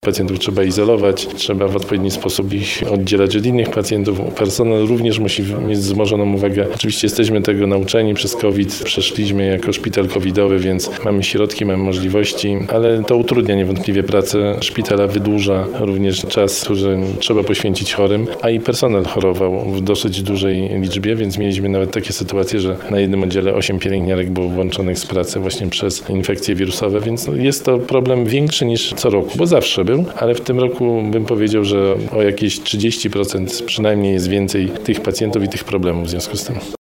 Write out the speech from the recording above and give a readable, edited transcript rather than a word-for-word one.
Pacjentów trzeba izolować, trzeba w odpowiedni sposób ich oddzielać od innych pacjentów. Personel również musi mieć wzmożoną uwagę. Oczywiście jesteśmy tego nauczeni przez COVID, przeszliśmy jako szpital covidowy, więc mamy środki, mamy możliwości, ale to utrudnia niewątpliwie pracę szpitala, wydłuża również czas, który trzeba poświęcić chorym, a i personel chorował w dosyć dużej liczbie, więc mieliśmy nawet takie sytuacje, że na jednym oddziale 8 pielęgniarek było włączonych z pracy właśnie przez infekcje wirusowe, więc jest to problem większy niż co roku, bo zawsze był, ale w tym roku bym powiedział, że o jakieś 30% przynajmniej jest więcej tych pacjentów i tych problemów w związku z tym.